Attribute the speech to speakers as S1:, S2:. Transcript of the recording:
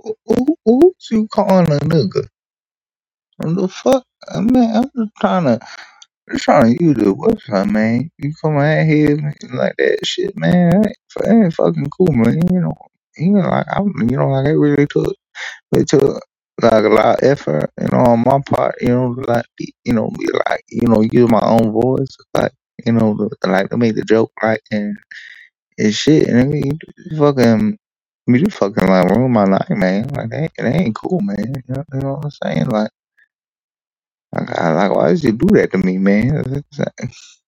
S1: Who you calling a nigga? What the fuck? I mean, I'm just trying to use it. What's up, man? You come out here like that shit, man. It ain't fucking cool, man. Like I really took it took like a lot of effort, on my part, like be like, use my own voice, like, like to make the joke right and shit, and I mean, you fucking like ruin my life, man. Like that ain't cool, man. You know what I'm saying? Like why did you do that to me, man?